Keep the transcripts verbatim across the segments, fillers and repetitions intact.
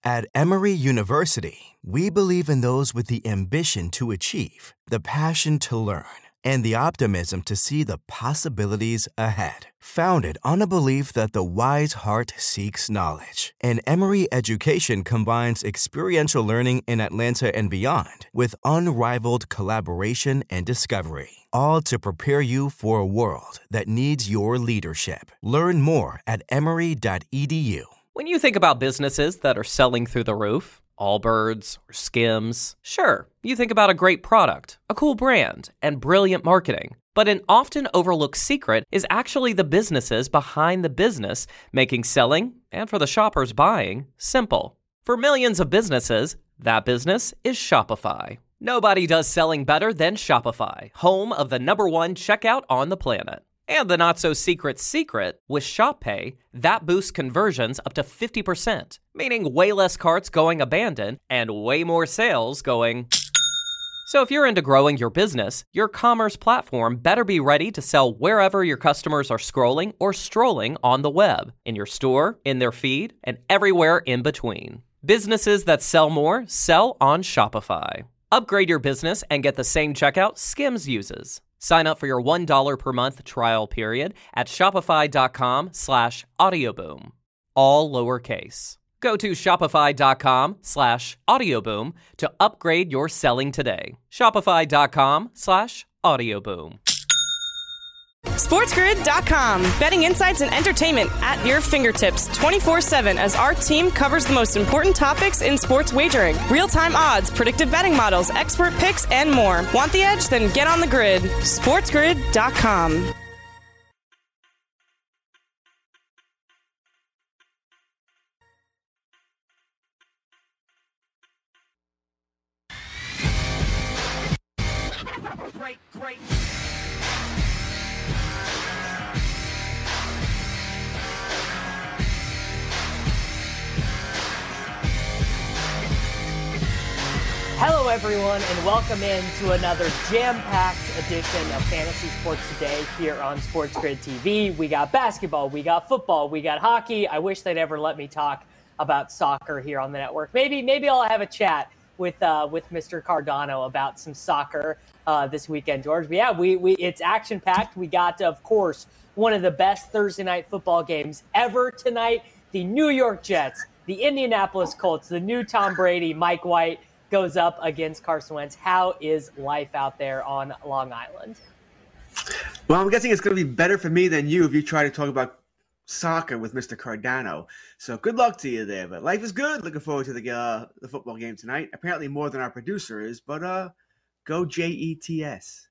At Emory University, we believe in those with the ambition to achieve, the passion to learn, and the optimism to see the possibilities ahead. Founded on a belief that the wise heart seeks knowledge, and Emory education combines experiential learning in Atlanta and beyond with unrivaled collaboration and discovery, all to prepare you for a world that needs your leadership. Learn more at emory dot e d u. When you think about businesses that are selling through the roof, Allbirds or Skims, sure, you think about a great product, a cool brand, and brilliant marketing. But an often overlooked secret is actually the businesses behind the business, making selling, and for the shoppers buying, simple. For millions of businesses, that business is Shopify. Nobody does selling better than Shopify, home of the number one checkout on the planet. And the not-so-secret secret, with Shop Pay, that boosts conversions up to fifty percent, meaning way less carts going abandoned and way more sales going... So if you're into growing your business, your commerce platform better be ready to sell wherever your customers are scrolling or strolling on the web, in your store, in their feed, and everywhere in between. Businesses that sell more sell on Shopify. Upgrade your business and get the same checkout Skims uses. Sign up for your one dollar per month trial period at shopify.com slash audioboom. All lowercase. Go to shopify.com slash audioboom to upgrade your selling today. Shopify.com slash audioboom. SportsGrid dot com. Betting insights and entertainment at your fingertips twenty-four seven as our team covers the most important topics in sports wagering. Real-time odds, predictive betting models, expert picks, and more. Want the edge? Then get on the grid. SportsGrid dot com. Great, great. Hello, everyone, and welcome in to another jam-packed edition of Fantasy Sports Today here on SportsGrid T V. We got basketball, we got football, we got hockey. I wish they'd ever let me talk about soccer here on the network. Maybe, maybe I'll have a chat with uh, with Mister Cardano about some soccer uh, this weekend, George. But yeah, we we it's action-packed. We got, of course, one of the best Thursday night football games ever tonight. The New York Jets, the Indianapolis Colts, the new Tom Brady, Mike White, goes up against Carson Wentz. How is life out there on Long Island? Well, I'm guessing it's going to be better for me than you if you try to talk about soccer with Mister Cardano. So good luck to you there. But life is good. Looking forward to the uh, the football game tonight. Apparently more than our producer is, but uh, go J E T S.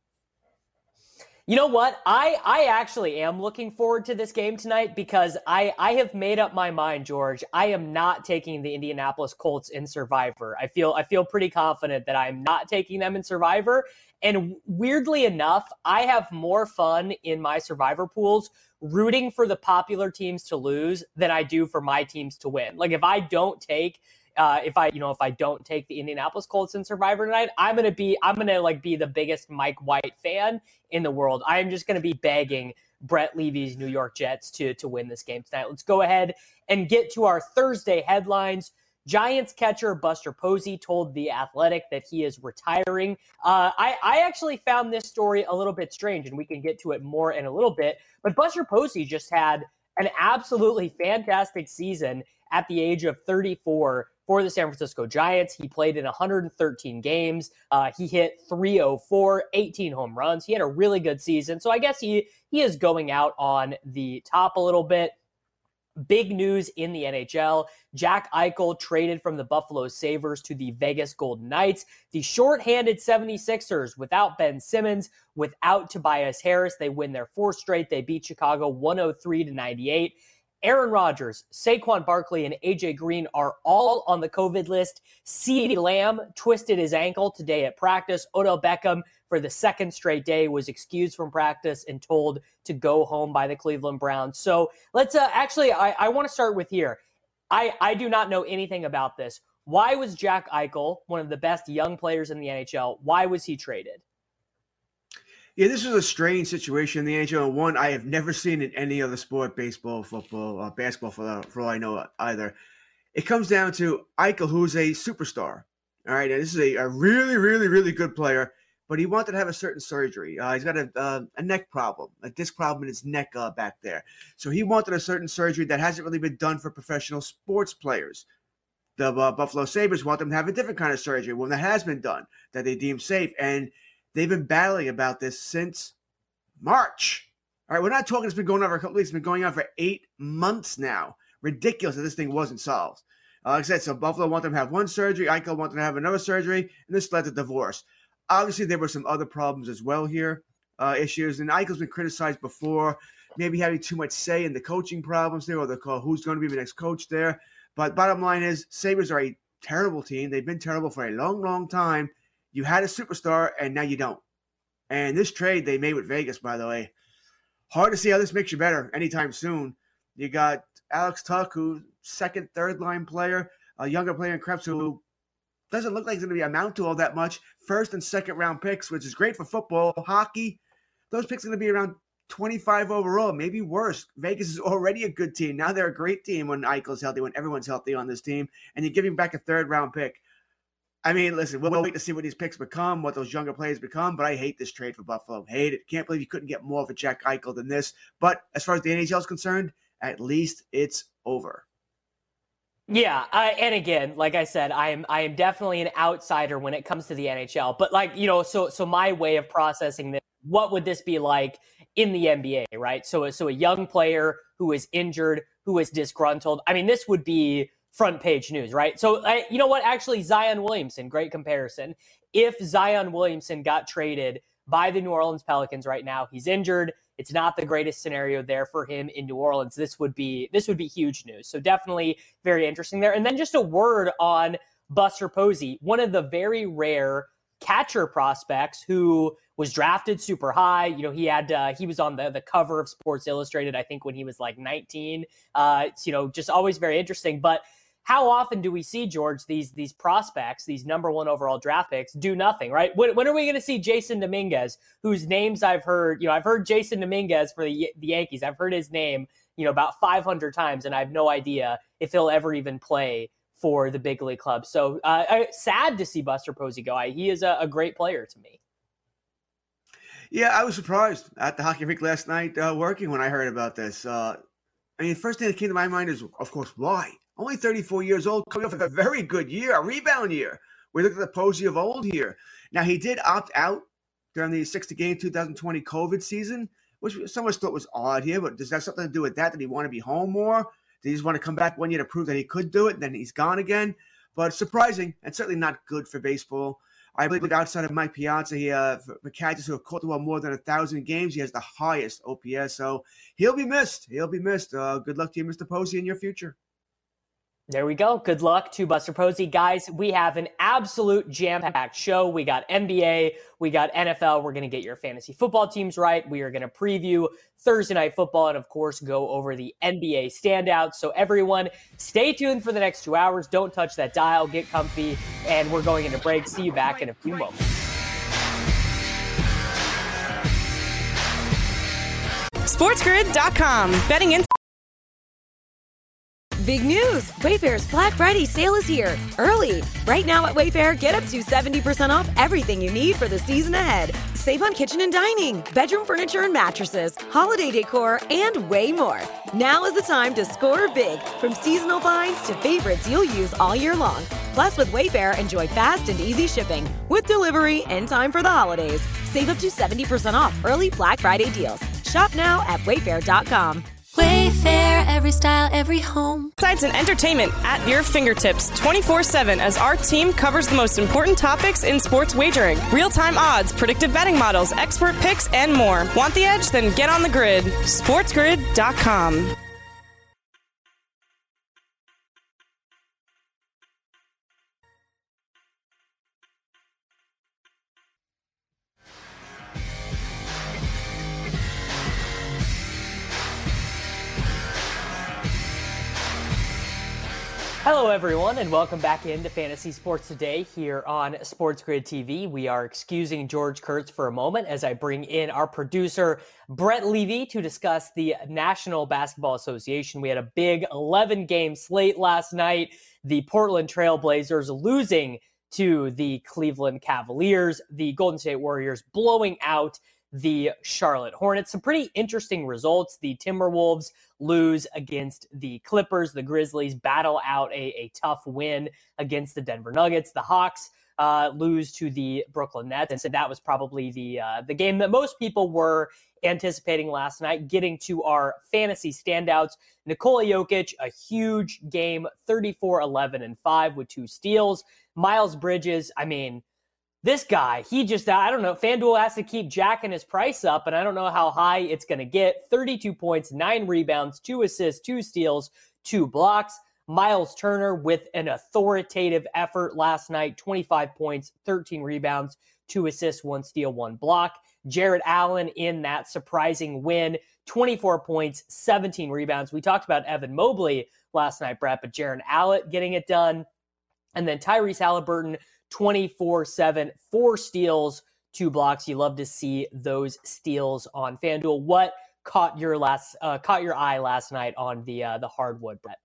You know what? I, I actually am looking forward to this game tonight because I, I have made up my mind, George. I am not taking the Indianapolis Colts in Survivor. I feel I feel pretty confident that I'm not taking them in Survivor. And weirdly enough, I have more fun in my Survivor pools rooting for the popular teams to lose than I do for my teams to win. Like if I don't take Uh, if I, you know, if I don't take the Indianapolis Colts in Survivor tonight, I'm going to be, I'm going to like be the biggest Mike White fan in the world. I am just going to be begging Brett Levy's New York Jets to, to win this game tonight. Let's go ahead and get to our Thursday headlines. Giants catcher Buster Posey told The Athletic that he is retiring. Uh, I, I actually found this story a little bit strange, and we can get to it more in a little bit. But Buster Posey just had an absolutely fantastic season at the age of thirty-four for the San Francisco Giants. He played in one hundred thirteen games. Uh, he hit three oh four, eighteen home runs. He had a really good season. So I guess he, he is going out on the top a little bit. Big news in the N H L. Jack Eichel traded from the Buffalo Sabres to the Vegas Golden Knights. The shorthanded seventy-sixers without Ben Simmons, without Tobias Harris, they win their fourth straight. They beat Chicago one oh three to ninety-eight. Aaron Rodgers, Saquon Barkley, and A J Green are all on the COVID list. CeeDee Lamb twisted his ankle today at practice. Odell Beckham, for the second straight day, was excused from practice and told to go home by the Cleveland Browns. So let's uh, actually, I, I want to start with here. I, I do not know anything about this. Why was Jack Eichel, one of the best young players in the N H L, why was he traded? Yeah, this was a strange situation in the N H L. One I have never seen in any other sport, baseball, football, uh, basketball, for, for all I know either. it comes down to Eichel, who's a superstar. All right, and this is a, a really, really, really good player, but he wanted to have a certain surgery. Uh, he's got a, uh, a neck problem, a disc problem in his neck uh, back there. So he wanted a certain surgery that hasn't really been done for professional sports players. The uh, Buffalo Sabres want them to have a different kind of surgery, one that has been done, that they deem safe. And they've been battling about this since March. All right, we're not talking, it's been going on for a couple weeks. It's been going on for eight months now. Ridiculous that this thing wasn't solved. Uh, like I said, so Buffalo want them to have one surgery. Eichel want them to have another surgery. And this led to divorce. Obviously, there were some other problems as well here, uh, issues. And Eichel's been criticized before, maybe having too much say in the coaching problems there, or the call who's going to be the next coach there. But bottom line is, Sabres are a terrible team. They've been terrible for a long, long time. You had a superstar, and now you don't. And this trade they made with Vegas, by the way, hard to see how this makes you better anytime soon. You got Alex Tuch, who's second, third line player, a younger player in Krebs, who doesn't look like he's going to be amount to all that much. First and second round picks, which is great for football. Hockey, those picks are going to be around twenty-five overall, maybe worse. Vegas is already a good team. Now they're a great team when Eichel's healthy, when everyone's healthy on this team, and you're giving back a third round pick. I mean, listen, we'll wait to see what these picks become, what those younger players become, but I hate this trade for Buffalo. Hate it. Can't believe you couldn't get more of a Jack Eichel than this. But as far as the N H L is concerned, at least it's over. Yeah, uh, and again, like I said, I am I am definitely an outsider when it comes to the N H L. But like, you know, so so my way of processing this, what would this be like in the N B A, right? So so a young player who is injured, who is disgruntled. I mean, this would be front page news, right? So I, you know what? Actually, Zion Williamson, great comparison. If Zion Williamson got traded by the New Orleans Pelicans right now, he's injured. It's not the greatest scenario there for him in New Orleans. This would be this would be huge news. So definitely very interesting there. And then just a word on Buster Posey, one of the very rare catcher prospects who was drafted super high. You know, he had uh, he was on the the cover of Sports Illustrated, I think, when he was like nineteen. Uh, it's, you know, just always very interesting. But how often do we see, George, these these prospects, these number one overall draft picks, do nothing, right? When, when are we going to see Jason Dominguez, whose names I've heard, you know, I've heard Jason Dominguez for the, the Yankees. I've heard his name, you know, about five hundred times, and I have no idea if he'll ever even play for the big league club. So uh, I, sad to see Buster Posey go. I, he is a, a great player to me. Yeah, I was surprised at the hockey rink last night uh, working when I heard about this. Uh, I mean, the first thing that came to my mind is, of course, why? Only thirty-four years old, coming off of a very good year, a rebound year. We look at the Posey of old here. Now, he did opt out during the sixty-game twenty twenty COVID season, which some of us thought was odd here, but does that have something to do with that? Did he want to be home more? Did he just want to come back one year to prove that he could do it, and then he's gone again? But surprising, and certainly not good for baseball. I believe outside of Mike Piazza, he, uh, for catchers who have caught the ball more than one thousand games, he has the highest O P S. So he'll be missed. He'll be missed. Uh, good luck to you, Mister Posey, in your future. There we go. Good luck to Buster Posey. Guys, we have an absolute jam-packed show. We got N B A, we got N F L. We're going to get your fantasy football teams right. We are going to preview Thursday Night Football and, of course, go over the N B A standouts. So everyone, stay tuned for the next two hours. Don't touch that dial. Get comfy. And we're going into break. See you back in a few moments. SportsGrid dot com. Betting in. Big news! Wayfair's Black Friday sale is here, early. Right now at Wayfair, get up to seventy percent off everything you need for the season ahead. Save on kitchen and dining, bedroom furniture and mattresses, holiday decor, and way more. Now is the time to score big, from seasonal finds to favorites you'll use all year long. Plus, with Wayfair, enjoy fast and easy shipping with delivery in time for the holidays. Save up to seventy percent off early Black Friday deals. Shop now at Wayfair dot com. Wayfair, every style, every home. Insights and entertainment at your fingertips twenty-four seven as our team covers the most important topics in sports wagering. Real-time odds, predictive betting models, expert picks, and more. Want the edge? Then get on the grid. SportsGrid dot com. Hello, everyone, and welcome back into Fantasy Sports Today here on Sports Grid T V. We are excusing George Kurtz for a moment as I bring in our producer, Brett Levy, to discuss the National Basketball Association. We had a big eleven-game slate last night. The Portland Trail Blazers losing to the Cleveland Cavaliers, the Golden State Warriors blowing out the Charlotte Hornets. Some pretty interesting results. The Timberwolves lose against the Clippers. The Grizzlies battle out a, a tough win against the Denver Nuggets. The Hawks uh, lose to the Brooklyn Nets. And so that was probably the uh, the game that most people were anticipating last night. Getting to our fantasy standouts, Nikola Jokic, a huge game, thirty-four, eleven, and five with two steals. Miles Bridges, I mean, this guy, he just, I don't know, FanDuel has to keep jacking his price up, and I don't know how high it's going to get. thirty-two points, nine rebounds, two assists, two steals, two blocks. Miles Turner with an authoritative effort last night, twenty-five points, thirteen rebounds, two assists, one steal, one block. Jarrett Allen in that surprising win, twenty-four points, seventeen rebounds. We talked about Evan Mobley last night, Brett, but Jarrett Allen getting it done. And then Tyrese Halliburton, twenty-four seven, four steals, two blocks. You love to see those steals on FanDuel. What caught your last uh, caught your eye last night on the uh, the hardwood, Brett?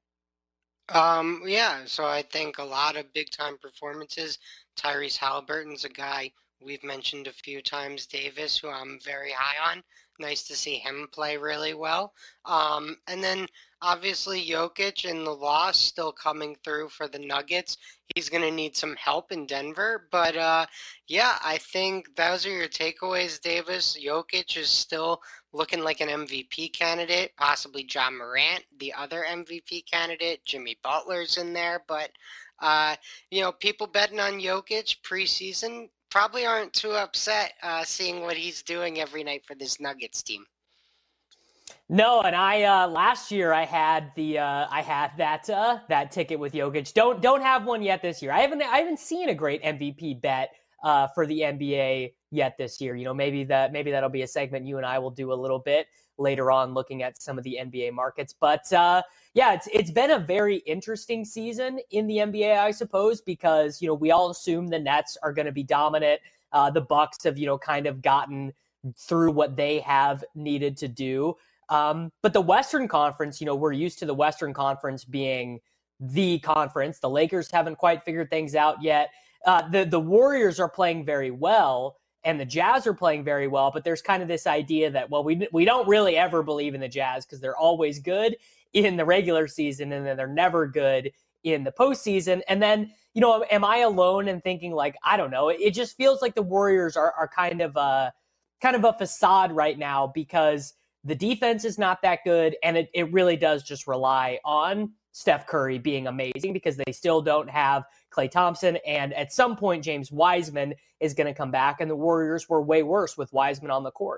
Um, yeah, so I think a lot of big time performances. Tyrese Halliburton's a guy we've mentioned a few times, Davis, who I'm very high on. Nice to see him play really well. Um, and then obviously Jokic in the loss still coming through for the Nuggets. He's going to need some help in Denver. But uh, yeah, I think those are your takeaways, Davis. Jokic is still looking like an M V P candidate, possibly John Morant, the other M V P candidate. Jimmy Butler's in there. But, uh, you know, people betting on Jokic preseason probably aren't too upset uh, seeing what he's doing every night for this Nuggets team. No, and I uh, last year I had the uh, I had that uh, that ticket with Jokic. Don't don't have one yet this year. I haven't I haven't seen a great M V P bet uh, for the N B A yet this year. You know, maybe that maybe that'll be a segment you and I will do a little bit later on, looking at some of the N B A markets. But uh, yeah, it's it's been a very interesting season in the N B A, I suppose, because you know we all assume the Nets are going to be dominant. Uh, the Bucks have you know kind of gotten through what they have needed to do. Um, but the Western Conference, you know, we're used to the Western Conference being the conference. The Lakers haven't quite figured things out yet. Uh, the, the Warriors are playing very well, and the Jazz are playing very well, but there's kind of this idea that, well, we we don't really ever believe in the Jazz because they're always good in the regular season, and then they're never good in the postseason. And then, you know, am I alone in thinking, like, I don't know, it, it just feels like the Warriors are, are kind of a, kind of a facade right now because the defense is not that good, and it, it really does just rely on Steph Curry being amazing because they still don't have Klay Thompson, and at some point James Wiseman is going to come back, and the Warriors were way worse with Wiseman on the court.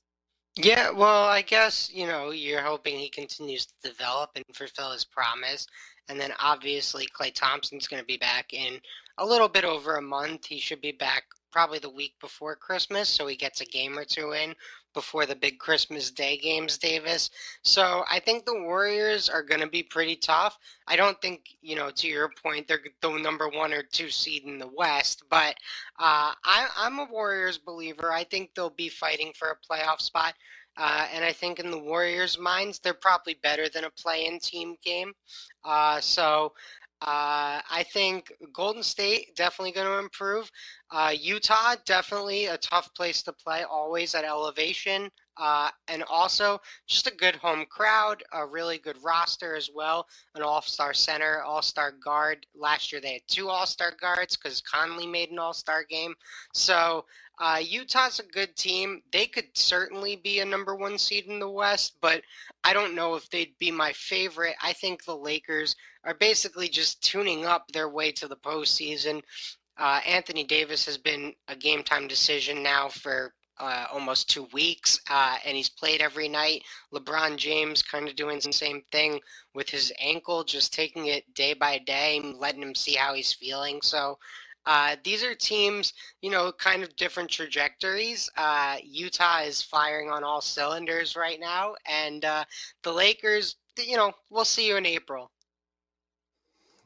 Yeah, well, I guess, you know, you're hoping he continues to develop and fulfill his promise. And then obviously Klay Thompson's going to be back in a little bit over a month. He should be back probably the week before Christmas, so he gets a game or two in before the big Christmas Day games, Davis. So I think the Warriors are going to be pretty tough. I don't think, you know, to your point, they're the number one or two seed in the West, but uh, I, I'm a Warriors believer. I think they'll be fighting for a playoff spot. Uh, and I think in the Warriors' minds, they're probably better than a play-in team game. Uh, so uh, I think Golden State definitely going to improve. Uh, Utah, definitely a tough place to play, always at elevation. Uh, and also just a good home crowd, a really good roster as well, an all-star center, all-star guard. Last year they had two all-star guards because Conley made an all-star game. So uh, Utah's a good team. They could certainly be a number one seed in the West, but I don't know if they'd be my favorite. I think the Lakers are basically just tuning up their way to the postseason. Uh, Anthony Davis has been a game-time decision now for Uh, almost two weeks, uh, and he's played every night. LeBron James kind of doing the same thing with his ankle, just taking it day by day and letting him see how he's feeling. So uh, these are teams, you know, kind of different trajectories. Uh, Utah is firing on all cylinders right now, and uh, the Lakers, you know, we'll see you in April.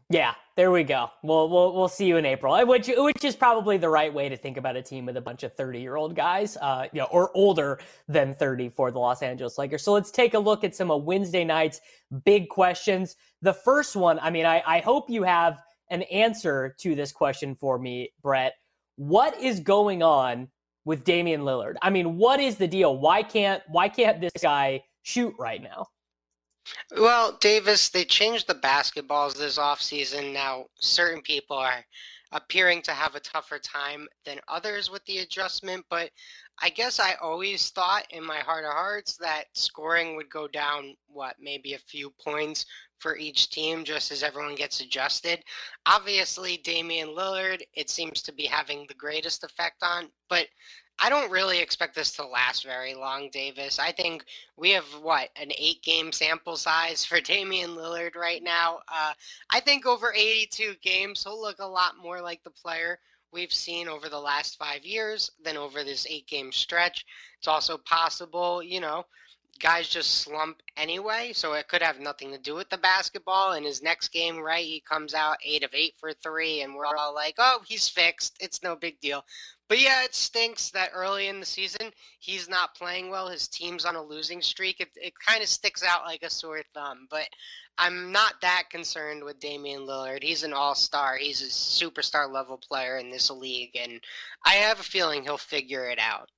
Yeah, there we go. We'll we'll we'll see you in April, which which is probably the right way to think about a team with a bunch of thirty-year-old guys, uh, you know, or older than thirty for the Los Angeles Lakers. So let's take a look at some of Wednesday night's big questions. The first one, I mean, I, I hope you have an answer to this question for me, Brett. What is going on with Damian Lillard? I mean, what is the deal? Why can't why can't this guy shoot right now? Well, Davis, they changed the basketballs this offseason. Now, certain people are appearing to have a tougher time than others with the adjustment, but I guess I always thought in my heart of hearts that scoring would go down, what, maybe a few points for each team just as everyone gets adjusted. Obviously, Damian Lillard, it seems to be having the greatest effect on, but I don't really expect this to last very long, Davis. I think we have, what, an eight-game sample size for Damian Lillard right now. Uh, I think over eighty-two games, he'll look a lot more like the player we've seen over the last five years than over this eight-game stretch. It's also possible, you know, guys just slump anyway, so it could have nothing to do with the basketball. In his next game, right, he comes out eight of eight for three, and we're all like, oh, he's fixed. It's no big deal. But yeah, it stinks that early in the season, he's not playing well. His team's on a losing streak. It, it kind of sticks out like a sore thumb. But I'm not that concerned with Damian Lillard. He's an all-star. He's a superstar level player in this league. And I have a feeling he'll figure it out.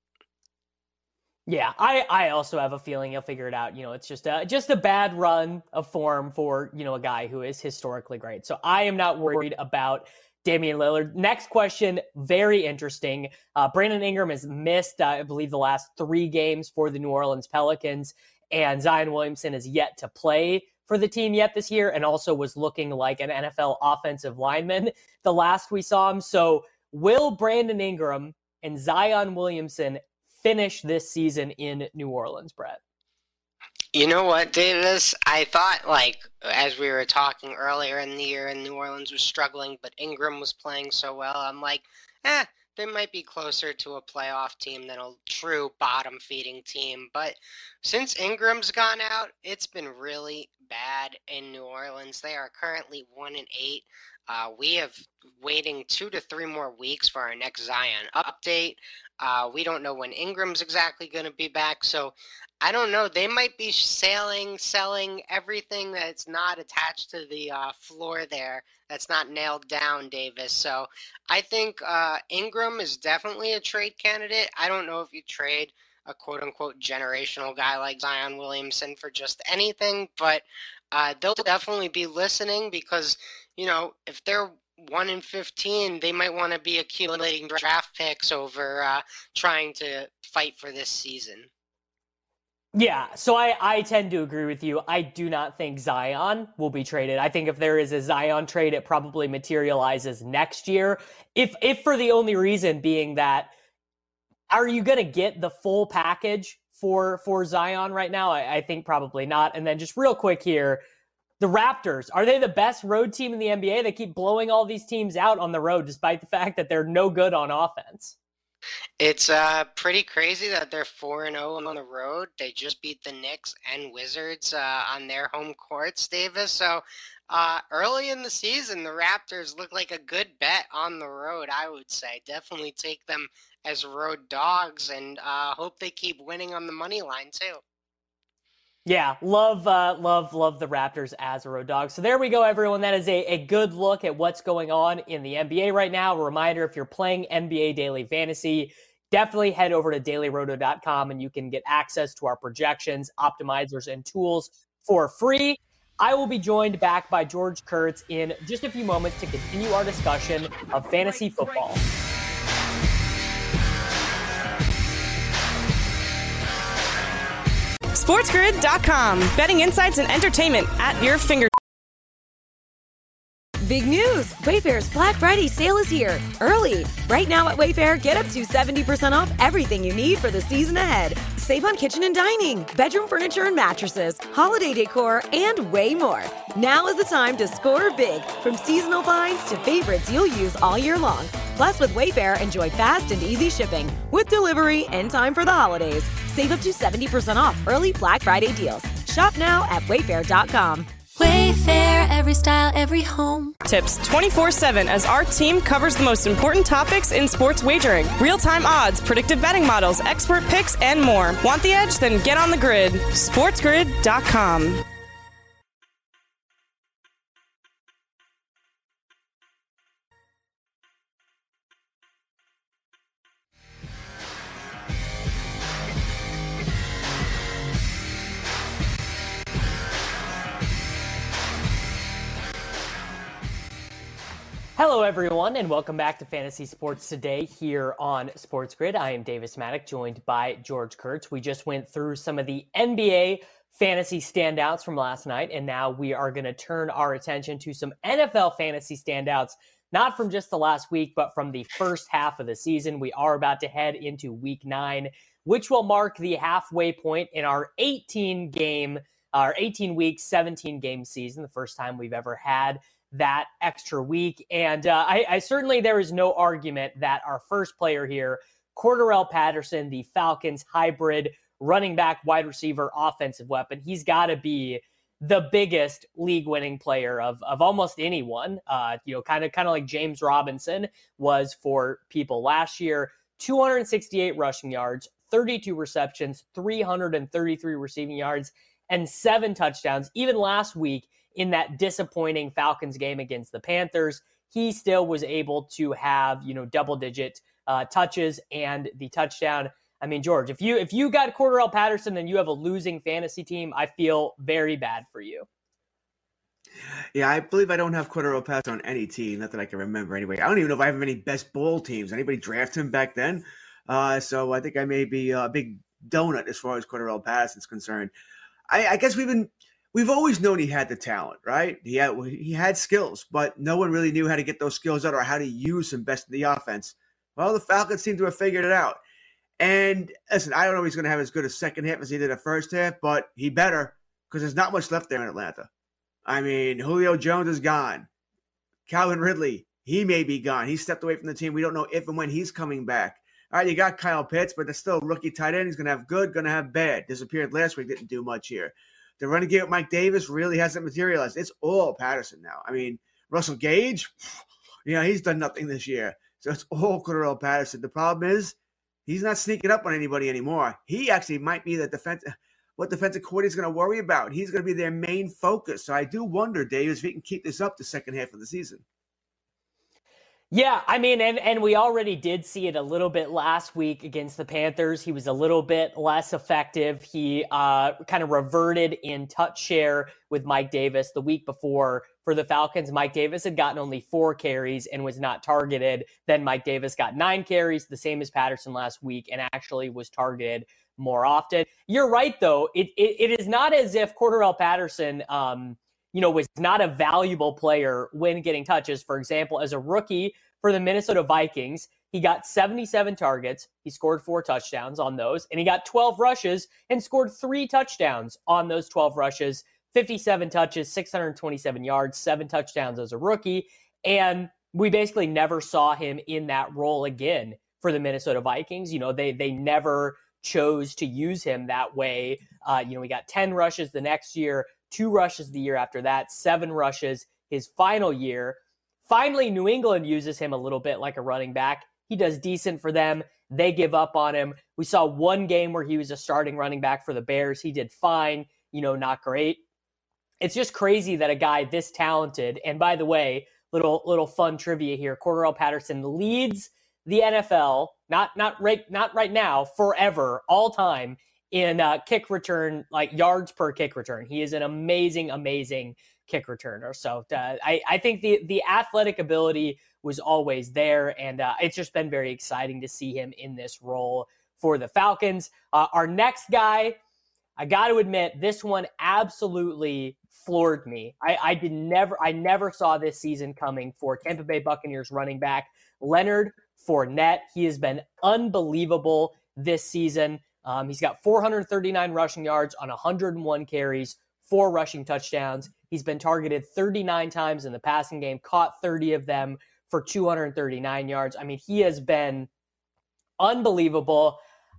Yeah, I, I also have a feeling he'll figure it out. You know, it's just a, just a bad run of form for, you know, a guy who is historically great. So I am not worried about Damian Lillard. Next question, very interesting. Uh, Brandon Ingram has missed, uh, I believe, the last three games for the New Orleans Pelicans, and Zion Williamson is yet to play for the team yet this year, and also was looking like an N F L offensive lineman the last we saw him. So will Brandon Ingram and Zion Williamson finish this season in New Orleans, Brett? You know what, Davis? I thought, like, as we were talking earlier in the year and New Orleans was struggling, but Ingram was playing so well, I'm like, eh, they might be closer to a playoff team than a true bottom-feeding team. But since Ingram's gone out, it's been really bad in New Orleans. They are currently one and eight. Uh, we have waiting two to three more weeks for our next Zion update. Uh, we don't know when Ingram's exactly going to be back, so I don't know. They might be sailing, selling everything that's not attached to the uh, floor there, that's not nailed down, Davis. So I think uh, Ingram is definitely a trade candidate. I don't know if you trade a quote-unquote generational guy like Zion Williamson for just anything, but uh, they'll definitely be listening because, you know, if they're one in fifteen, they might want to be accumulating draft picks over uh, trying to fight for this season. Yeah, so I, I tend to agree with you. I do not think Zion will be traded. I think if there is a Zion trade, it probably materializes next year. If if for the only reason being that, are you going to get the full package for, for Zion right now? I, I think probably not. And then just real quick here, the Raptors, are they the best road team in the N B A? They keep blowing all these teams out on the road despite the fact that they're no good on offense. It's uh, pretty crazy that they're four and oh on the road. They just beat the Knicks and Wizards uh, on their home courts, Davis. So uh, early in the season, the Raptors look like a good bet on the road, I would say. Definitely take them as road dogs and uh, hope they keep winning on the money line, too. Yeah, love, uh, love, love the Raptors as a road dog. So there we go, everyone. That is a, a good look at what's going on in the N B A right now. A reminder, if you're playing N B A Daily Fantasy, definitely head over to daily roto dot com and you can get access to our projections, optimizers, and tools for free. I will be joined back by George Kurtz in just a few moments to continue our discussion of fantasy football. SportsGrid dot com. Betting insights and entertainment at your fingertips. Big news! Wayfair's Black Friday sale is here. Early. Right now at Wayfair, get up to seventy percent off everything you need for the season ahead. Save on kitchen and dining, bedroom furniture and mattresses, holiday decor, and way more. Now is the time to score big, from seasonal finds to favorites you'll use all year long. Plus, with Wayfair, enjoy fast and easy shipping with delivery in time for the holidays. Save up to seventy percent off early Black Friday deals. Shop now at wayfair dot com. Wayfair, every style, every home. Tips twenty-four seven as our team covers the most important topics in sports wagering. Real-time odds, predictive betting models, expert picks, and more. Want the edge? Then get on the grid. SportsGrid dot com. Hello, everyone, and welcome back to Fantasy Sports Today here on Sports Grid. I am Davis Maddock, joined by George Kurtz. We just went through some of the N B A fantasy standouts from last night, and now we are going to turn our attention to some N F L fantasy standouts, not from just the last week, but from the first half of the season. We are about to head into week nine, which will mark the halfway point in our eighteen-game, our eighteen-week, seventeen-game season, the first time we've ever had that extra week. And uh, I, I certainly, there is no argument that our first player here, Cordarrelle Patterson, the Falcons hybrid running back, wide receiver, offensive weapon, he's got to be the biggest league-winning player of, of almost anyone. Uh, you know, kind of kind of like James Robinson was for people last year. two hundred sixty-eight rushing yards, thirty-two receptions, three hundred thirty-three receiving yards, and seven touchdowns. Even last week, in that disappointing Falcons game against the Panthers, he still was able to have, you know, double-digit uh, touches and the touchdown. I mean, George, if you if you got Cordarrelle Patterson and you have a losing fantasy team, I feel very bad for you. Yeah, I believe I don't have Cordarrelle Patterson on any team, not that I can remember anyway. I don't even know if I have any best ball teams. Anybody draft him back then? Uh, so I think I may be a big donut as far as Cordarrelle Patterson's concerned. I, I guess we've been... We've always known he had the talent, right? He had he had skills, but no one really knew how to get those skills out or how to use them best in the offense. Well, the Falcons seem to have figured it out. And listen, I don't know if he's going to have as good a second half as he did a first half, but he better, because there's not much left there in Atlanta. I mean, Julio Jones is gone. Calvin Ridley, he may be gone. He stepped away from the team. We don't know if and when he's coming back. All right, you got Kyle Pitts, but there's still a rookie tight end. He's going to have good, going to have bad. Disappeared last week, didn't do much here. The running game with Mike Davis really hasn't materialized. It's all Patterson now. I mean, Russell Gage, you know, he's done nothing this year. So it's all Cordarrelle Patterson. The problem is he's not sneaking up on anybody anymore. He actually might be the defense, what defensive coordinator is going to worry about. He's going to be their main focus. So I do wonder, Davis, if he can keep this up the second half of the season. Yeah, I mean, and, and we already did see it a little bit last week against the Panthers. He was a little bit less effective. He uh, kind of reverted in touch share with Mike Davis. The week before for the Falcons, Mike Davis had gotten only four carries and was not targeted. Then Mike Davis got nine carries, the same as Patterson last week, and actually was targeted more often. You're right, though. It it, it is not as if Cordarrelle Patterson um, you know, was not a valuable player when getting touches. For example, as a rookie for the Minnesota Vikings, he got seventy-seven targets. He scored four touchdowns on those, and he got twelve rushes and scored three touchdowns on those twelve rushes, fifty-seven touches, six hundred twenty-seven yards, seven touchdowns as a rookie. And we basically never saw him in that role again for the Minnesota Vikings. You know, they they never chose to use him that way. Uh, you know, he got ten rushes the next year, two rushes the year after that, seven rushes his final year. Finally, New England uses him a little bit like a running back. He does decent for them. They give up on him. We saw one game where he was a starting running back for the Bears. He did fine, you know, not great. It's just crazy that a guy this talented, and by the way, little little fun trivia here, Cordarrelle Patterson leads the N F L, not not right not right now, forever, all time, in uh, kick return, like yards per kick return. He is an amazing, amazing kick returner. So uh, I, I think the the athletic ability was always there, and uh, it's just been very exciting to see him in this role for the Falcons. Uh, our next guy, I got to admit, this one absolutely floored me. I, I did never, I never saw this season coming for Tampa Bay Buccaneers running back Leonard Fournette. He has been unbelievable this season. Um, he's got four hundred thirty-nine rushing yards on one hundred one carries, four rushing touchdowns. He's been targeted thirty-nine times in the passing game, caught thirty of them for two hundred thirty-nine yards. I mean, he has been unbelievable.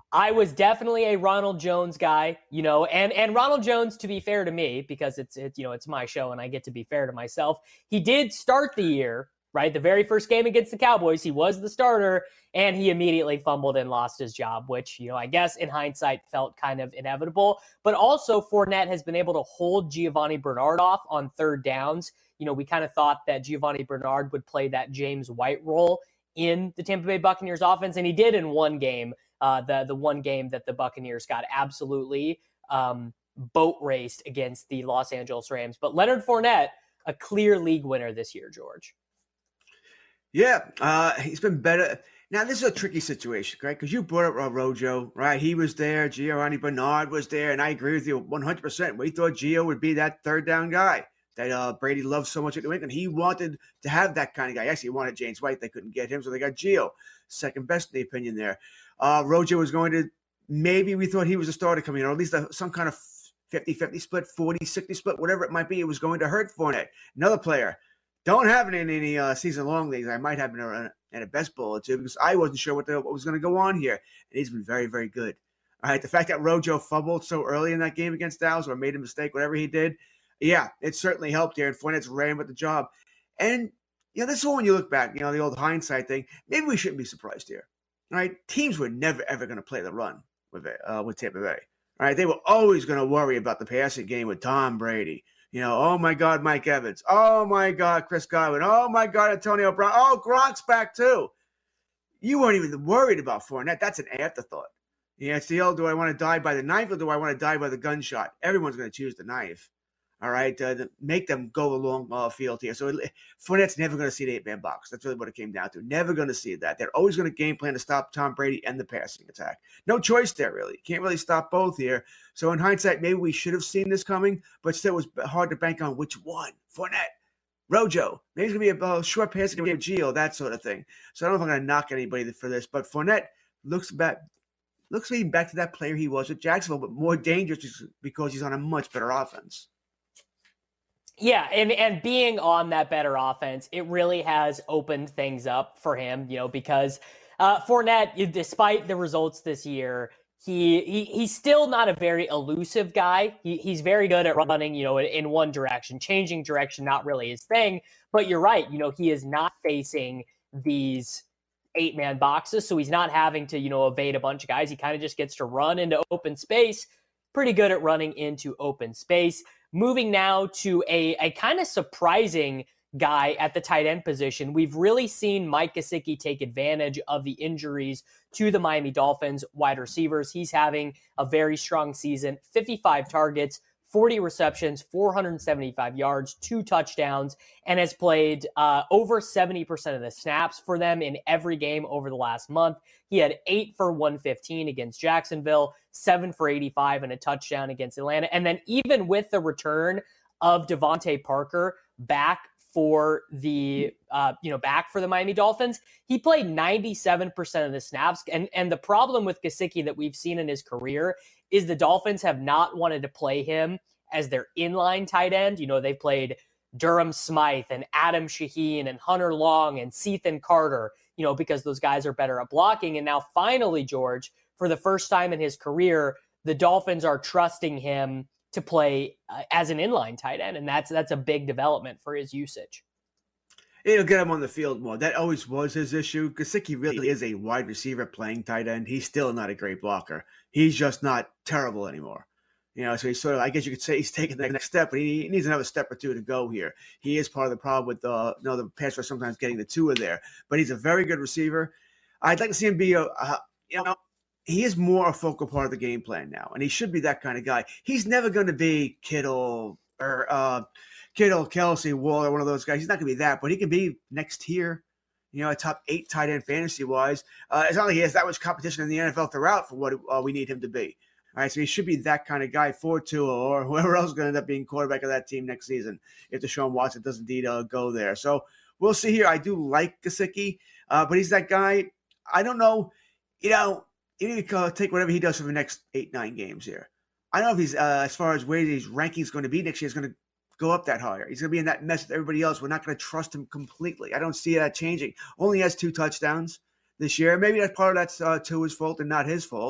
I was definitely a Ronald Jones guy, you know, and, and Ronald Jones, to be fair to me, because it's, it's, you know, it's my show and I get to be fair to myself. He did start the year, right? The very first game against the Cowboys, he was the starter and he immediately fumbled and lost his job, which, you know, I guess in hindsight felt kind of inevitable. But also Fournette has been able to hold Giovanni Bernard off on third downs. You know, we kind of thought that Giovanni Bernard would play that James White role in the Tampa Bay Buccaneers offense, and he did in one game. Uh, the the one game that the Buccaneers got absolutely um, boat raced against the Los Angeles Rams. But Leonard Fournette, a clear league winner this year, George. Yeah, uh, he's been better. Now, this is a tricky situation, right? Because you brought up uh, Rojo, right? He was there. Giovanni Bernard was there. And I agree with you one hundred percent. We thought Gio would be that third down guy that uh, Brady loved so much at New England. He wanted to have that kind of guy. Actually, he wanted James White. They couldn't get him, so they got Gio. Second best in the opinion there. Uh, Rojo was going to, maybe we thought he was a starter coming in, or at least a, some kind of fifty-fifty split, forty-sixty split, whatever it might be. It was going to hurt Fournette. Another player. Don't have it in any uh, season-long leagues. I might have it in a, in a best ball or two because I wasn't sure what, the, what was going to go on here. And he's been very, very good. All right, the fact that Rojo fumbled so early in that game against Dallas or made a mistake, whatever he did, yeah, it certainly helped here. And Fournette's ran with the job. And, you know, this is when you look back, you know, the old hindsight thing, maybe we shouldn't be surprised here. All right, teams were never, ever going to play the run with it, uh, with Tampa Bay. All right, they were always going to worry about the passing game with Tom Brady. You know, oh, my God, Mike Evans. Oh, my God, Chris Godwin. Oh, my God, Antonio Brown. Oh, Gronk's back, too. You weren't even worried about Fournette. That's an afterthought. Yeah, it's the old, do I want to die by the knife or do I want to die by the gunshot? Everyone's going to choose the knife. All right, uh, to make them go along uh, field here. So it, Fournette's never going to see the eight-man box. That's really what it came down to. Never going to see that. They're always going to game plan to stop Tom Brady and the passing attack. No choice there, really. You can't really stop both here. So in hindsight, maybe we should have seen this coming, but still it was hard to bank on which one. Fournette, Rojo. Maybe it's going to be a uh, short passing game, Gio, that sort of thing. So I don't know if I'm going to knock anybody for this, but Fournette looks back, looks to be back to that player he was at Jacksonville, but more dangerous because he's on a much better offense. Yeah, and, and being on that better offense, it really has opened things up for him, you know, because uh, Fournette, despite the results this year, he, he he's still not a very elusive guy. He, he's very good at running, you know, in, in one direction. Changing direction, not really his thing. But you're right, you know, he is not facing these eight-man boxes, so he's not having to, you know, evade a bunch of guys. He kind of just gets to run into open space. Pretty good at running into open space. Moving now to a, a kind of surprising guy at the tight end position. We've really seen Mike Gesicki take advantage of the injuries to the Miami Dolphins wide receivers. He's having a very strong season, fifty-five targets, forty receptions, four hundred seventy-five yards, two touchdowns, and has played uh, over seventy percent of the snaps for them in every game over the last month. He had eight for one fifteen against Jacksonville, seven for eighty-five and a touchdown against Atlanta. And then even with the return of Devontae Parker back for the, uh, you know, back for the Miami Dolphins, he played ninety-seven percent of the snaps. And, and the problem with Gesicki that we've seen in his career is the Dolphins have not wanted to play him as their inline tight end. You know, they played Durham Smythe and Adam Shaheen and Hunter Long and Sethan Carter, you know, because those guys are better at blocking. And now finally, George, for the first time in his career, the Dolphins are trusting him to play uh, as an inline tight end. And that's, that's a big development for his usage. It'll get him on the field more. That always was his issue. Gesicki really is a wide receiver playing tight end. He's still not a great blocker. He's just not terrible anymore. You know, so he's sort of, I guess you could say he's taking the next step, but he needs another step or two to go here. He is part of the problem with the, you know, the pass rush sometimes getting the two of there. But he's a very good receiver. I'd like to see him be a, a you know, he is more a focal part of the game plan now, and he should be that kind of guy. He's never going to be Kittle or uh, Kittle, Kelsey, Waller, one of those guys. He's not going to be that, but he can be next tier, you know, a top eight tight end fantasy-wise. Uh, it's not like he has that much competition in the N F L throughout for what uh, we need him to be. All right, so he should be that kind of guy for Tua or whoever else is going to end up being quarterback of that team next season if Deshaun Watson does indeed uh, go there. So we'll see here. I do like Gesicki, uh, but he's that guy. I don't know, you know, you need to uh, take whatever he does for the next eight, nine games here. I don't know if he's, uh, as far as where his ranking is going to be next year, is going to go up that higher. He's going to be in that mess with everybody else. We're not going to trust him completely. I don't see that changing. Only has two touchdowns this year. Maybe that's part of that's uh, Tua's fault and not his fault.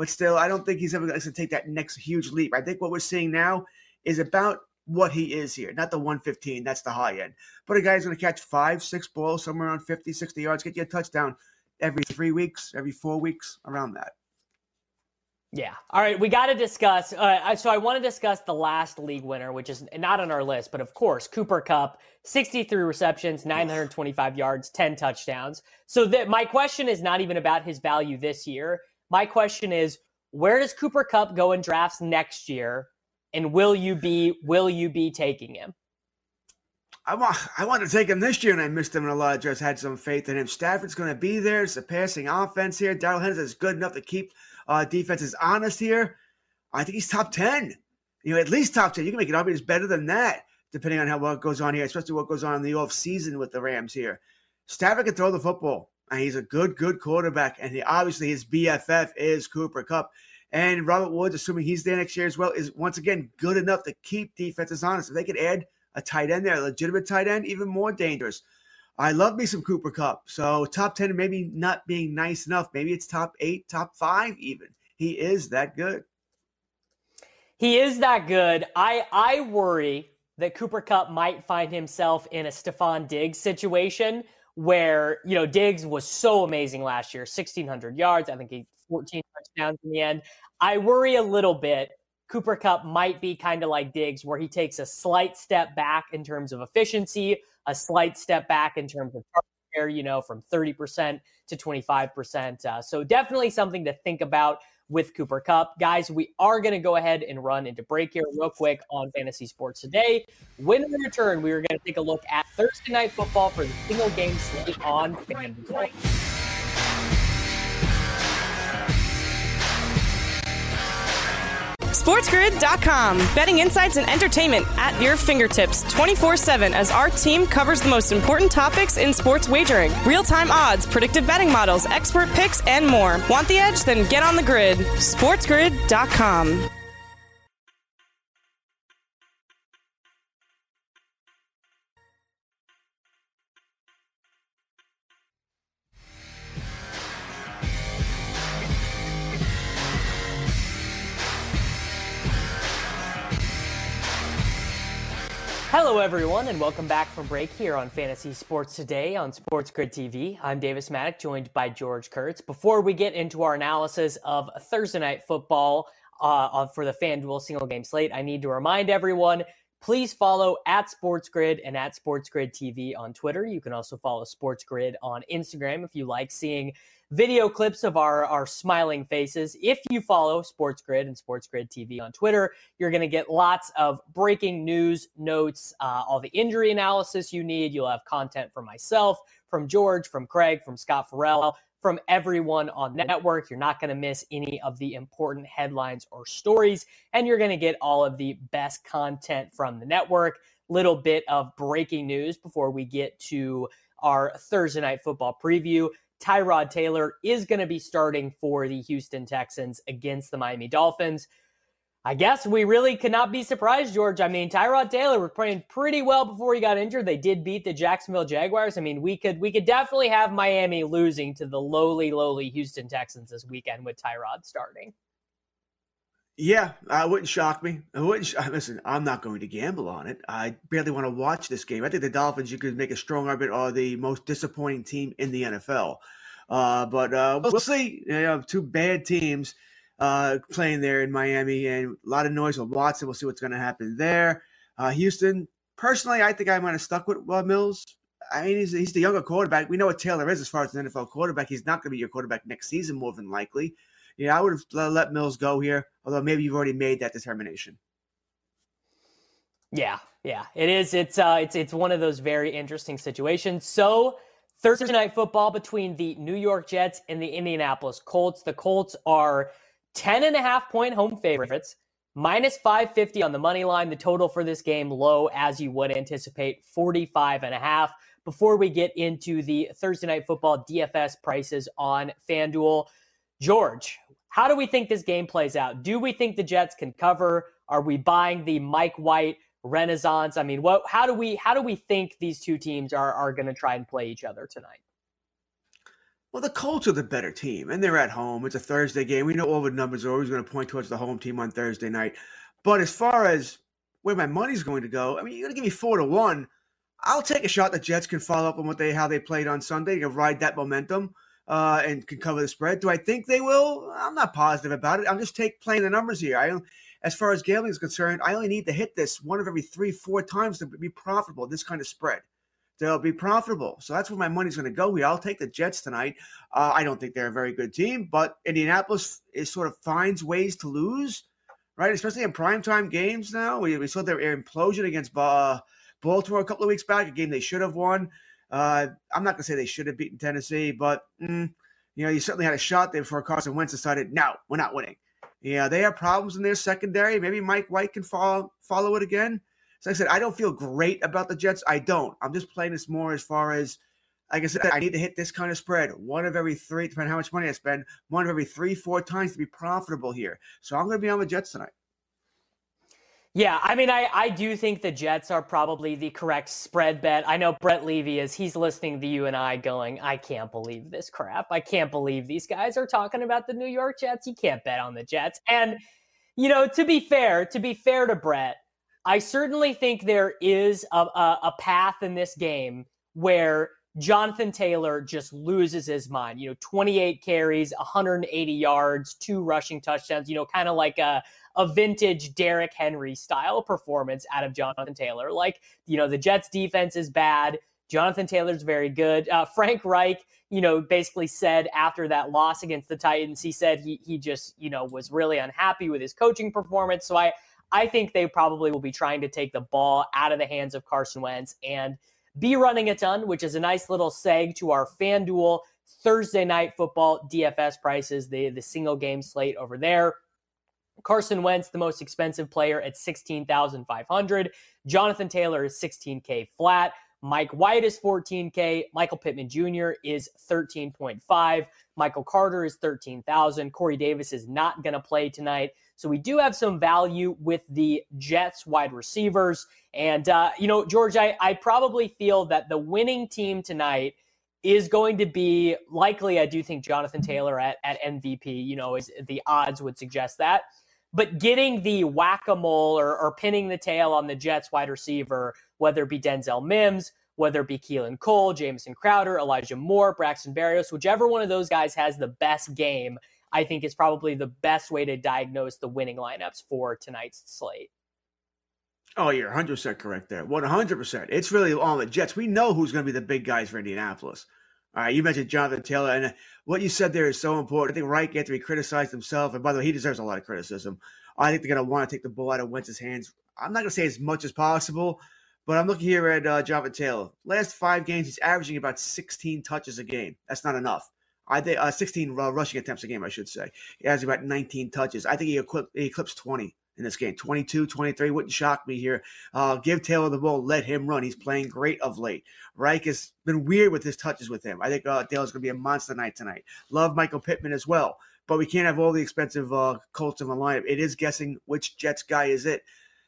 but still, I don't think he's ever going to take that next huge leap. I think what we're seeing now is about what he is here, not the one fifteen. That's the high end. But a guy's going to catch five, six balls, somewhere around fifty, sixty yards, get you a touchdown every three weeks, every four weeks, around that. Yeah. All right. We got to discuss. Uh, so I want to discuss the last league winner, which is not on our list, but of course, Cooper Kupp, sixty-three receptions, nine hundred twenty-five yards, ten touchdowns. So that my question is not even about his value this year. My question is, where does Cooper Kupp go in drafts next year? And will you be, will you be taking him? I want, I wanted to take him this year, and I missed him in a lot of drafts. Had some faith in him. Stafford's going to be there. It's a passing offense here. Darrell Henderson is good enough to keep uh, defenses honest here. I think he's top ten. You know, at least top ten. You can make it obvious better than that, depending on how what goes on here, especially what goes on in the off season with the Rams here. Stafford can throw the football, and he's a good, good quarterback. And he, obviously, his B F F is Cooper Kupp. And Robert Woods, assuming he's there next year as well, is once again good enough to keep defenses honest. If they could add a tight end there, a legitimate tight end, even more dangerous. I love me some Cooper Kupp. So top ten, maybe not being nice enough. Maybe it's top eight, top five even. He is that good. He is that good. I, I worry that Cooper Kupp might find himself in a Stephon Diggs situation where, you know, Diggs was so amazing last year, sixteen hundred yards. I think he fourteen touchdowns in the end. I worry a little bit Cooper Kupp might be kind of like Diggs, where he takes a slight step back in terms of efficiency, a slight step back in terms of target share, you know, from thirty percent to twenty-five percent. Uh, so definitely something to think about with Cooper Kupp. Guys, we are going to go ahead and run into break here real quick on Fantasy Sports Today. When we return, we are going to take a look at Thursday Night Football for the single game slate on FanDuel. SportsGrid dot com. Betting insights and entertainment at your fingertips twenty-four seven as our team covers the most important topics in sports wagering. Real-time odds, predictive betting models, expert picks, and more. Want the edge? Then get on the grid. SportsGrid dot com. Hello, everyone, and welcome back from break here on Fantasy Sports Today on SportsGrid T V. I'm Davis Maddock, joined by George Kurtz. Before we get into our analysis of Thursday Night Football uh, for the FanDuel single game slate, I need to remind everyone, please follow at SportsGrid and at SportsGrid T V on Twitter. You can also follow SportsGrid on Instagram if you like seeing video clips of our, our smiling faces. If you follow SportsGrid and SportsGrid T V on Twitter, you're going to get lots of breaking news, notes, uh, all the injury analysis you need. You'll have content from myself, from George, from Craig, from Scott Farrell, from everyone on the network. You're not going to miss any of the important headlines or stories, and you're going to get all of the best content from the network. Little bit of breaking news before we get to our Thursday Night Football preview. Tyrod Taylor is going to be starting for the Houston Texans against the Miami Dolphins. I guess we really could not be surprised, George. I mean, Tyrod Taylor was playing pretty well before he got injured. They did beat the Jacksonville Jaguars. I mean, we could we could definitely have Miami losing to the lowly, lowly Houston Texans this weekend with Tyrod starting. Yeah, uh, it wouldn't shock me. It wouldn't sh- Listen, I'm not going to gamble on it. I barely want to watch this game. I think the Dolphins, you could make a strong argument, are the most disappointing team in the N F L. Uh, but uh, we'll see. You know, two bad teams uh, playing there in Miami, and a lot of noise with Watson. We'll see what's going to happen there. Uh, Houston, personally, I think I might have stuck with uh, Mills. I mean, he's, he's the younger quarterback. We know what Taylor is as far as an N F L quarterback. He's not going to be your quarterback next season, more than likely. Yeah, I would have let Mills go here, although maybe you've already made that determination. Yeah, yeah, it is. It's uh, it's it's one of those very interesting situations. So Thursday Night Football between the New York Jets and the Indianapolis Colts. The Colts are ten and a half point home favorites, minus five fifty on the money line. The total for this game low, as you would anticipate, forty-five and a half. Before we get into the Thursday Night Football D F S prices on FanDuel, George, how do we think this game plays out? Do we think the Jets can cover? Are we buying the Mike White renaissance? I mean, what? How do we how do we think these two teams are are going to try and play each other tonight? Well, the Colts are the better team, and they're at home. It's a Thursday game. We know all the numbers are always going to point towards the home team on Thursday night. But as far as where my money's going to go, I mean, you're going to give me four to one. I'll take a shot the Jets can follow up on what they how they played on Sunday. They can ride that momentum uh, and can cover the spread. Do I think they will? I'm not positive about it. I'm just take playing the numbers here. I, as far as gambling is concerned, I only need to hit this one of every three, four times to be profitable. This kind of spread. They'll be profitable. So that's where my money's going to go here. I'll take the Jets tonight. Uh, I don't think they're a very good team, but Indianapolis is sort of finds ways to lose, right? Especially in primetime games now. We, we saw their implosion against uh, Baltimore a couple of weeks back, a game they should have won. Uh, I'm not going to say they should have beaten Tennessee, but, mm, you know, you certainly had a shot there before Carson Wentz decided, no, we're not winning. Yeah, they have problems in their secondary. Maybe Mike White can follow, follow it again. So like I said, I don't feel great about the Jets. I don't. I'm just playing this more as far as, like I said, I need to hit this kind of spread. One of every three, depending on how much money I spend, one of every three, four times to be profitable here. So I'm going to be on the Jets tonight. Yeah, I mean, I, I do think the Jets are probably the correct spread bet. I know Brett Levy is, he's listening to you and I going, I can't believe this crap. I can't believe these guys are talking about the New York Jets. You can't bet on the Jets. And, you know, to be fair, to be fair to Brett, I certainly think there is a, a, a path in this game where Jonathan Taylor just loses his mind. You know, twenty-eight carries, one hundred eighty yards, two rushing touchdowns, you know, kind of like a, a vintage Derrick Henry style performance out of Jonathan Taylor. Like, you know, the Jets defense is bad. Jonathan Taylor's very good. Uh, Frank Reich, you know, basically said after that loss against the Titans, he said he he just, you know, was really unhappy with his coaching performance. So I, I think they probably will be trying to take the ball out of the hands of Carson Wentz and be running a ton, which is a nice little seg to our FanDuel Thursday night football D F S prices, the, the single game slate over there. Carson Wentz, the most expensive player at sixteen thousand five hundred dollars. Jonathan Taylor is sixteen K flat. Mike White is fourteen K. Michael Pittman Junior is thirteen point five. Michael Carter is thirteen thousand. Corey Davis is not going to play tonight. So we do have some value with the Jets wide receivers. And, uh, you know, George, I, I probably feel that the winning team tonight is going to be likely, I do think Jonathan Taylor at, at M V P, you know, is the odds would suggest that. But getting the whack-a-mole or, or pinning the tail on the Jets wide receiver, whether it be Denzel Mims, whether it be Keelan Cole, Jamison Crowder, Elijah Moore, Braxton Berrios, whichever one of those guys has the best game, I think is probably the best way to diagnose the winning lineups for tonight's slate. Oh, you're one hundred percent correct there. one hundred percent. It's really on the Jets. We know who's going to be the big guys for Indianapolis. All right, you mentioned Jonathan Taylor, and what you said there is so important. I think Reich after he criticized himself, and by the way, he deserves a lot of criticism. I think they're going to want to take the ball out of Wentz's hands. I'm not going to say as much as possible, but I'm looking here at uh, Jonathan Taylor. Last five games, he's averaging about sixteen touches a game. That's not enough. I think uh, sixteen uh, rushing attempts a game, I should say. He has about nineteen touches. I think he, equip, he eclipsed twenty in this game. twenty-two, twenty-three wouldn't shock me here. Uh, give Taylor the ball. Let him run. He's playing great of late. Reich has been weird with his touches with him. I think uh, Taylor's going to be a monster night tonight. Love Michael Pittman as well. But we can't have all the expensive uh, Colts in the lineup. It is guessing which Jets guy is it.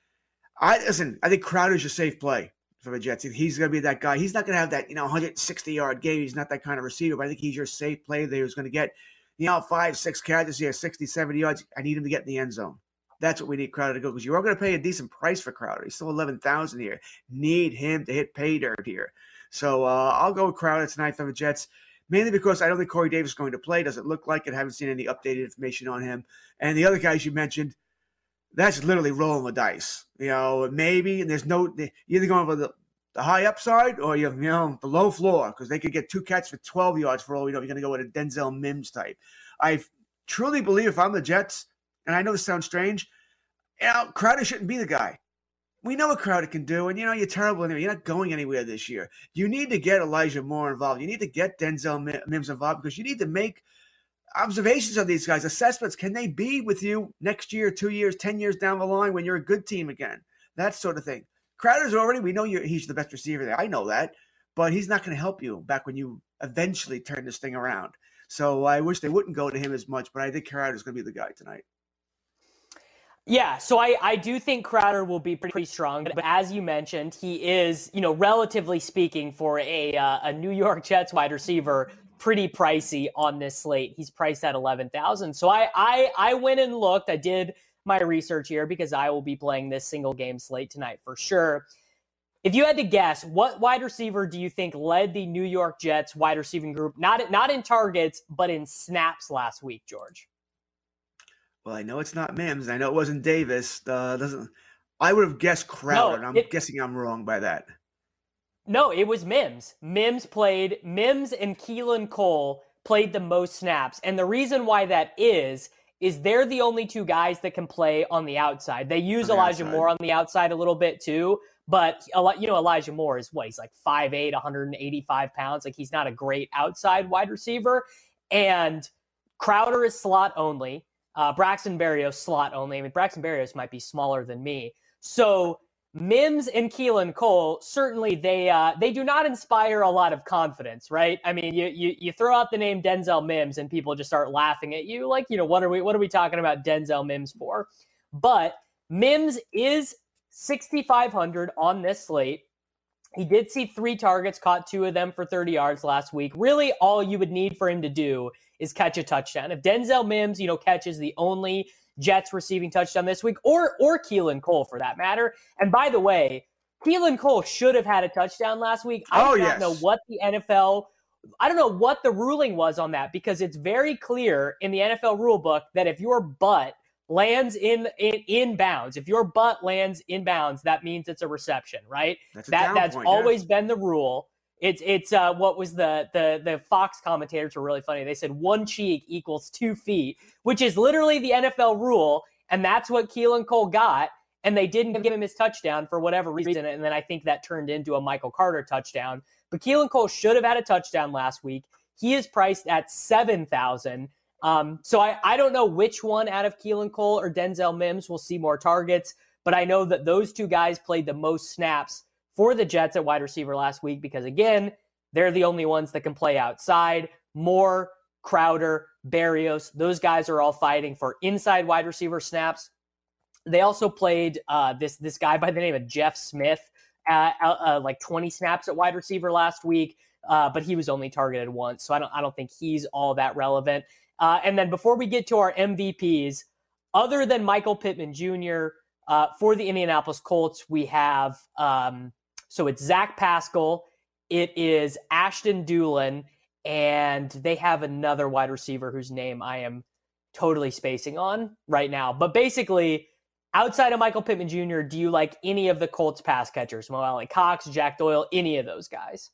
I Listen, I think Crowder's your safe play for the Jets. He's going to be that guy. He's not going to have that, you know, one hundred sixty-yard game. He's not that kind of receiver, but I think he's your safe play there who's going to get, you know, five, six catches here, sixty, seventy yards. I need him to get in the end zone. That's what we need Crowder to go, because you are going to pay a decent price for Crowder. He's still eleven thousand here. Need him to hit pay dirt here. So uh, I'll go with Crowder tonight for the Jets, mainly because I don't think Corey Davis is going to play. Doesn't look like it. I haven't seen any updated information on him. And the other guys you mentioned, that's literally rolling the dice. You know, maybe, and there's no, you're either going for the, the high upside or you, you know, the low floor, because they could get two catches for twelve yards for all we know. You're going to go with a Denzel Mims type. I truly believe if I'm the Jets, and I know this sounds strange, you know, Crowder shouldn't be the guy. We know what Crowder can do, and, you know, you're terrible anyway. You're not going anywhere this year. You need to get Elijah Moore involved. You need to get Denzel Mims involved, because you need to make observations of these guys, assessments. Can they be with you next year, two years, ten years down the line when you're a good team again? That sort of thing. Crowder's already, we know you're, he's the best receiver there. I know that, but he's not going to help you back when you eventually turn this thing around. So I wish they wouldn't go to him as much, but I think Crowder's going to be the guy tonight. Yeah, so I, I do think Crowder will be pretty, pretty strong. But as you mentioned, he is, you know, relatively speaking, for a uh, a New York Jets wide receiver, pretty pricey on this slate. He's priced at eleven thousand. So I, I, I went and looked. I did my research here because I will be playing this single game slate tonight for sure. If you had to guess, what wide receiver do you think led the New York Jets wide receiving group, not, not in targets, but in snaps last week, George? Well, I know it's not Mims. I know it wasn't Davis. Uh, doesn't I would have guessed Crowder, No, and I'm it, guessing I'm wrong by that. No, it was Mims. Mims played, Mims and Keelan Cole played the most snaps. And the reason why that is, is they're the only two guys that can play on the outside. They use the Elijah outside. Moore on the outside a little bit too. But, you know, Elijah Moore is what? He's like five eight, one hundred eighty-five pounds. Like, he's not a great outside wide receiver. And Crowder is slot only. Uh, Braxton Berrios slot only. I mean, Braxton Berrios might be smaller than me. So Mims and Keelan Cole, certainly they uh, they do not inspire a lot of confidence, right? I mean, you, you you throw out the name Denzel Mims and people just start laughing at you. Like, you know, what are we what are we talking about Denzel Mims for? But Mims is sixty-five hundred on this slate. He did see three targets, caught two of them for thirty yards last week. Really, all you would need for him to do is catch a touchdown. If Denzel Mims, you know, catches the only Jets receiving touchdown this week, or or Keelan Cole for that matter. And by the way, Keelan Cole should have had a touchdown last week. I oh, do not yes. know what the N F L, I don't know what the ruling was on that, because it's very clear in the N F L rule book that if your butt lands in, in in bounds, if your butt lands in bounds, that means it's a reception, right? That's a that down that's point, always yeah. been the rule. It's it's uh, what was the the the Fox commentators were really funny. They said one cheek equals two feet, which is literally the N F L rule, and that's what Keelan Cole got. And they didn't give him his touchdown for whatever reason, and then I think that turned into a Michael Carter touchdown. But Keelan Cole should have had a touchdown last week. He is priced at seven thousand. Um, so I, I don't know which one out of Keelan Cole or Denzel Mims will see more targets, but I know that those two guys played the most snaps for the Jets at wide receiver last week because, again, they're the only ones that can play outside. Moore, Crowder, Berrios, those guys are all fighting for inside wide receiver snaps. They also played uh, this this guy by the name of Jeff Smith, uh, uh, like twenty snaps at wide receiver last week, uh, but he was only targeted once, so I don't I don't think he's all that relevant. Uh, and then before we get to our M V Ps, other than Michael Pittman Junior, uh, for the Indianapolis Colts, we have um, so it's Zach Pascal, it is Ashton Dulin, and they have another wide receiver whose name I am totally spacing on right now. But basically, outside of Michael Pittman Junior, do you like any of the Colts pass catchers? Mo Alie-Cox, Jack Doyle, any of those guys?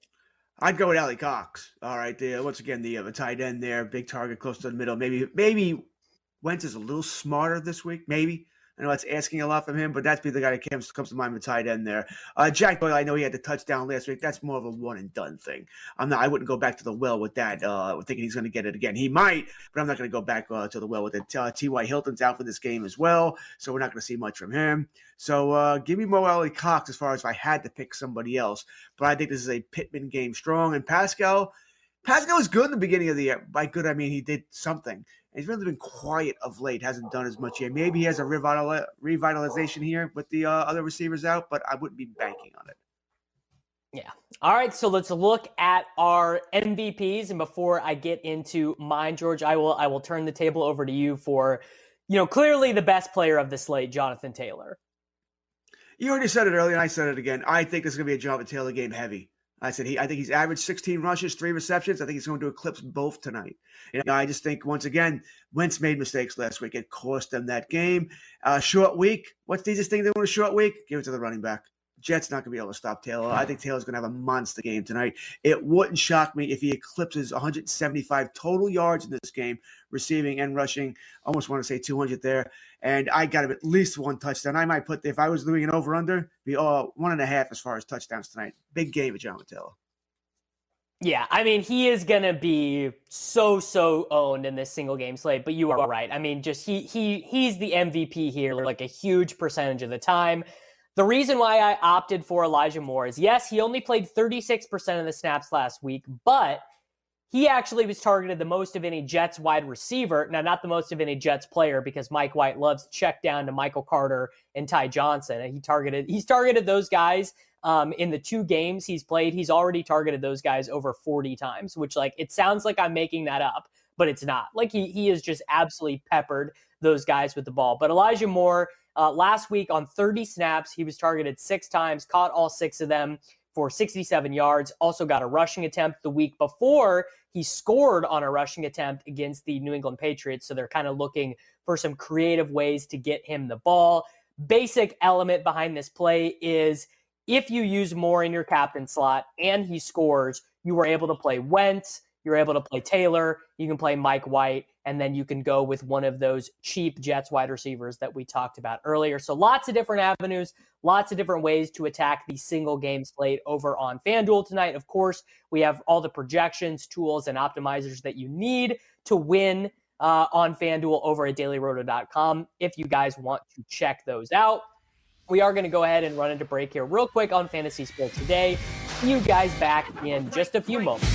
I'd go with Alie-Cox. All right, there. Once again, the, uh, the tight end there, big target close to the middle. Maybe maybe Wentz is a little smarter this week. Maybe. I know that's asking a lot from him, but that's be the guy that comes, comes to mind with tight end there. Uh, Jack Doyle, I know he had the touchdown last week. That's more of a one and done thing. I'm not. I wouldn't go back to the well with that, uh, thinking he's going to get it again. He might, but I'm not going to go back uh, to the well with it. Uh, T Y. Hilton's out for this game as well, so we're not going to see much from him. So uh, give me Mo Alie-Cox as far as if I had to pick somebody else. But I think this is a Pittman game strong. And Pascal, Pascal was good in the beginning of the year. By good, I mean he did something. He's really been quiet of late, hasn't done as much yet. Maybe he has a revital- revitalization here with the uh, other receivers out, but I wouldn't be banking on it. Yeah. All right, so let's look at our M V Ps. And before I get into mine, George, I will I will turn the table over to you for, you know, clearly the best player of the slate, Jonathan Taylor. You already said it earlier, and I said it again. I think this is going to be a Jonathan Taylor game heavy. I said he. I think he's averaged sixteen rushes, three receptions. I think he's going to eclipse both tonight. You know, I just think, once again, Wentz made mistakes last week. It cost them that game. Uh, short week. What's the easiest thing to do in a short week? Give it to the running back. Jets not going to be able to stop Taylor. I think Taylor's going to have a monster game tonight. It wouldn't shock me if he eclipses one hundred seventy-five total yards in this game, receiving and rushing. Almost want to say two hundred there. And I got him at least one touchdown. I might put, if I was doing an over-under, be all one and a half as far as touchdowns tonight. Big game of Jonathan Taylor. Yeah, I mean, he is going to be so, so owned in this single game slate, but you are right. I mean, just he he he's the M V P here, like a huge percentage of the time. The reason why I opted for Elijah Moore is, yes, he only played thirty-six percent of the snaps last week, but he actually was targeted the most of any Jets wide receiver. Now, not the most of any Jets player, because Mike White loves to check down to Michael Carter and Ty Johnson. And he targeted, he's targeted those guys Um, in the two games he's played, he's already targeted those guys over forty times, which like it sounds like I'm making that up, but it's not. Like he he has just absolutely peppered those guys with the ball. But Elijah Moore, uh, last week on thirty snaps, he was targeted six times, caught all six of them for sixty-seven yards, also got a rushing attempt the week before. He scored on a rushing attempt against the New England Patriots, so they're kind of looking for some creative ways to get him the ball. Basic element behind this play is if you use Moore in your captain slot and he scores, you were able to play Wentz, you're able to play Taylor, you can play Mike White, and then you can go with one of those cheap Jets wide receivers that we talked about earlier. So lots of different avenues, lots of different ways to attack the single game slate over on FanDuel tonight. Of course, we have all the projections, tools, and optimizers that you need to win uh, on FanDuel over at daily roto dot com if you guys want to check those out. We are going to go ahead and run into break here real quick on Fantasy Sports Today. See you guys back in just a few moments.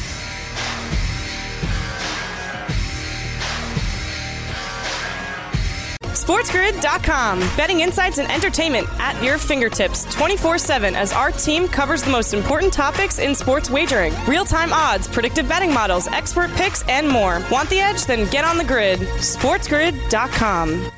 SportsGrid dot com. Betting insights and entertainment at your fingertips twenty-four seven as our team covers the most important topics in sports wagering. Real-time odds, predictive betting models, expert picks, and more. Want the edge? Then get on the grid. SportsGrid dot com.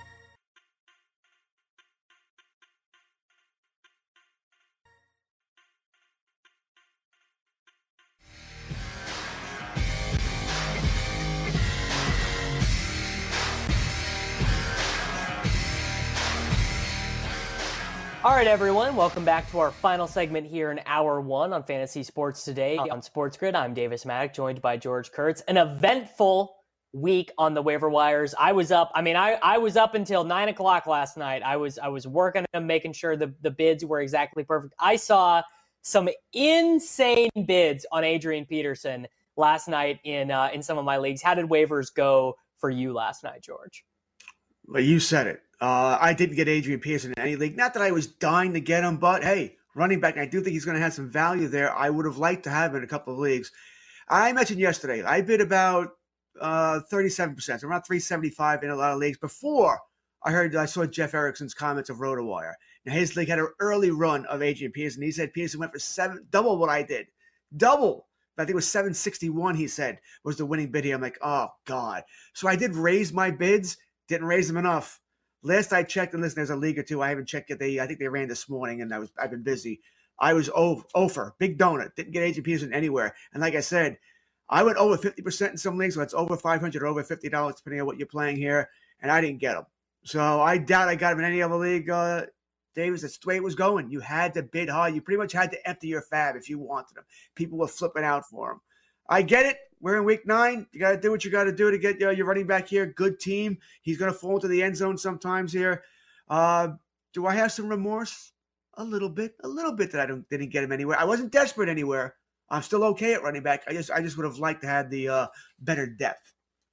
All right, everyone, welcome back to our final segment here in hour one on Fantasy Sports Today on Sports Grid. I'm Davis Maddock, joined by George Kurtz. An eventful week on the waiver wires. I was up. I mean, I, I was up until nine o'clock last night. I was I was working on making sure the, the bids were exactly perfect. I saw some insane bids on Adrian Peterson last night in uh, in some of my leagues. How did waivers go for you last night, George? Well, you said it. Uh, I didn't get Adrian Peterson in any league. Not that I was dying to get him, but hey, running back, I do think he's going to have some value there. I would have liked to have him in a couple of leagues. I mentioned yesterday, I bid about uh, thirty-seven percent, so around three seventy-five in a lot of leagues before I heard, I saw Jeff Erickson's comments of RotoWire. Now, his league had an early run of Adrian Peterson. He said Peterson went for seven, double what I did. Double. I think it was seven sixty-one, he said, was the winning bid here. I'm like, oh, God. So I did raise my bids, didn't raise them enough. Last I checked, and listen, there's a league or two. I haven't checked yet. They, I think they ran this morning, and I was, I've been busy. I was over, big donut. Didn't get Adrian Peterson anywhere. And like I said, I went over fifty percent in some leagues, so it's over five hundred dollars or over fifty dollars, depending on what you're playing here, and I didn't get him. So I doubt I got him in any other league. Uh, Davis, that's the way it was going. You had to bid hard. You pretty much had to empty your fab if you wanted him. People were flipping out for him. I get it. We're in week nine. You got to do what you got to do to get uh, your running back here. Good team. He's going to fall into the end zone sometimes here. Uh, do I have some remorse? A little bit. A little bit that I don't, didn't get him anywhere. I wasn't desperate anywhere. I'm still okay at running back. I just I just would have liked to have the uh, better depth.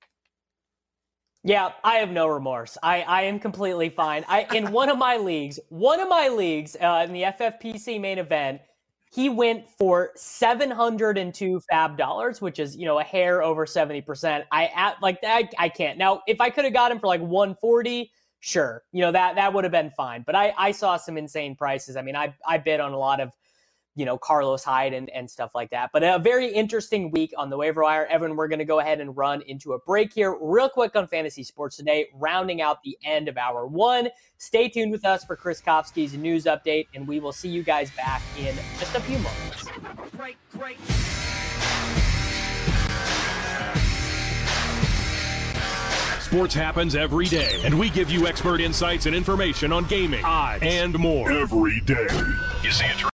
Yeah, I have no remorse. I, I am completely fine. I in one of my leagues, one of my leagues uh, in the F F P C main event, he went for seven hundred two fab dollars, which is, you know, a hair over seventy percent. I at like I, I can't. Now, if I could have got him for like one forty, sure. You know, that that would have been fine. But I, I saw some insane prices. I mean, I I bid on a lot of, you know, Carlos Hyde and, and stuff like that. But a very interesting week on the waiver wire. Evan, we're going to go ahead and run into a break here real quick on Fantasy Sports Today, rounding out the end of hour one. Stay tuned with us for Chris Kofsky's news update, and we will see you guys back in just a few moments. Great, great. Sports happens every day, and we give you expert insights and information on gaming, odds, and more. Every day. You see it.